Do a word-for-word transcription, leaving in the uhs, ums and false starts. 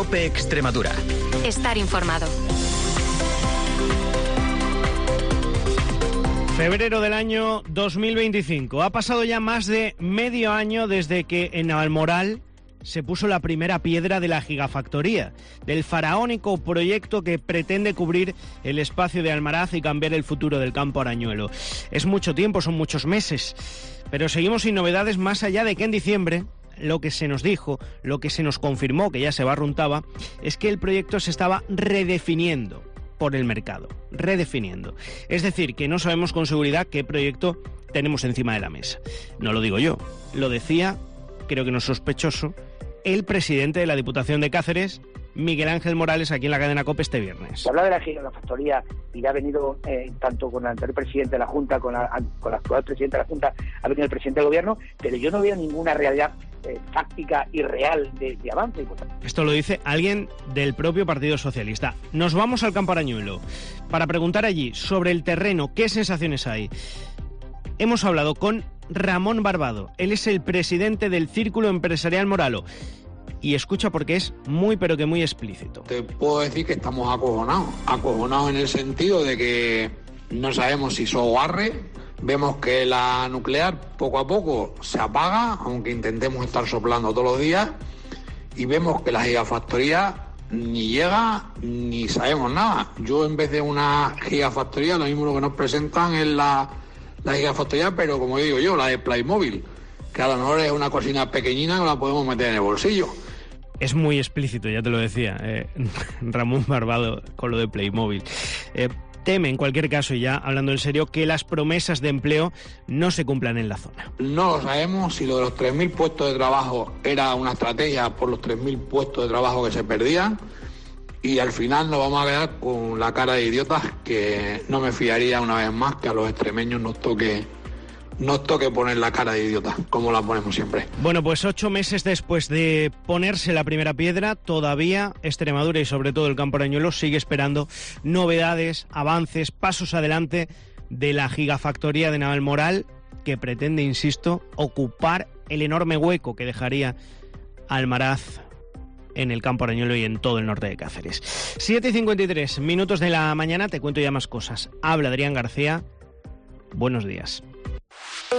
COPE Extremadura. Estar informado. Febrero del año dos mil veinticinco. Ha pasado ya más de medio año desde que en Almoral se puso la primera piedra de la gigafactoría, del faraónico proyecto que pretende cubrir el espacio de Almaraz y cambiar el futuro del campo arañuelo. Es mucho tiempo, son muchos meses, pero seguimos sin novedades más allá de que en diciembre lo que se nos dijo, lo que se nos confirmó, que ya se barruntaba, es que el proyecto se estaba redefiniendo por el mercado, redefiniendo. Es decir, que no sabemos con seguridad qué proyecto tenemos encima de la mesa. No lo digo yo, lo decía, creo que no es sospechoso, el presidente de la Diputación de Cáceres, Miguel Ángel Morales, aquí en la cadena COPE este viernes. Se habla de la gigafactoría y ya ha venido eh, tanto con el anterior presidente de la Junta, con la, con la actual presidente de la Junta, ha venido el presidente del Gobierno, pero yo no veo ninguna realidad eh, fáctica y real de, de avance. Esto lo dice alguien del propio Partido Socialista. Nos vamos al campo arañuelo para preguntar allí sobre el terreno, qué sensaciones hay. Hemos hablado con Ramón Barbado. Él es el presidente del Círculo Empresarial Moralo. Y escucha porque es muy pero que muy explícito. Te puedo decir que estamos acojonados. Acojonados en el sentido de que no sabemos si sobarre. Vemos que la nuclear poco a poco se apaga, aunque intentemos estar soplando todos los días. Y vemos que la gigafactoría ni llega ni sabemos nada. Yo en vez de una gigafactoría, lo mismo lo que nos presentan es la... la gigafactoría, pero como digo yo, la de Playmobil, que a lo mejor es una cocina pequeñina que la podemos meter en el bolsillo. Es muy explícito, ya te lo decía, eh, Ramón Barbado con lo de Playmobil. Eh, teme, en cualquier caso, y ya hablando en serio, que las promesas de empleo no se cumplan en la zona. No sabemos si lo de los tres mil puestos de trabajo era una estrategia por los tres mil puestos de trabajo que se perdían, y al final nos vamos a quedar con la cara de idiotas, que no me fiaría una vez más que a los extremeños nos toque, nos toque poner la cara de idiotas, como la ponemos siempre. Bueno, pues ocho meses después de ponerse la primera piedra, todavía Extremadura y sobre todo el campo arañuelo sigue esperando novedades, avances, pasos adelante de la gigafactoría de Navalmoral, que pretende, insisto, ocupar el enorme hueco que dejaría Almaraz en el campo arañuelo y en todo el norte de Cáceres. siete y cincuenta y tres minutos de la mañana, te cuento ya más cosas. Habla Adrián García. Buenos días.